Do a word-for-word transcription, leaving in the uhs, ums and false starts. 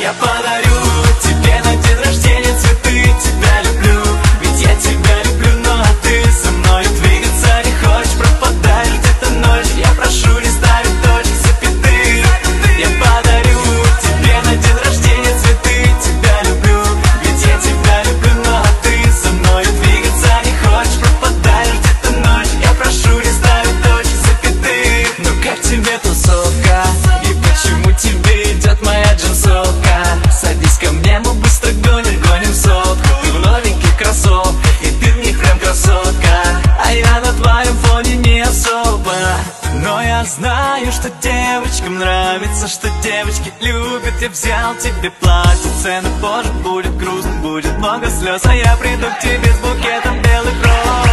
Я подарю тебе на день рождения цветы. Тебя люблю, ведь я тебя люблю. Ну а ты со мною двигаться не хочешь, пропадаешь где-то ночью. Я прошу не ставить точек, запятых. Я подарю тебе на день рождения цветы. Тебя люблю, ведь я тебя люблю. Ну а ты со мною двигаться не хочешь, пропадаешь где-то ночью. Я прошу не ставить точек, запятых. Ну как тебе тусовка? И почему тебе идет моя джинсовка? Садись ко мне, мы быстро гоним, гоним сотку. Ты в новеньких кроссовках, и ты в них прям красотка. А я на твоем фоне не особо. Но я знаю, что девочкам нравится, что девочки любят. Я взял тебе платье, но позже будет грустно, будет много слез. А я приду к тебе с букетом белых роз.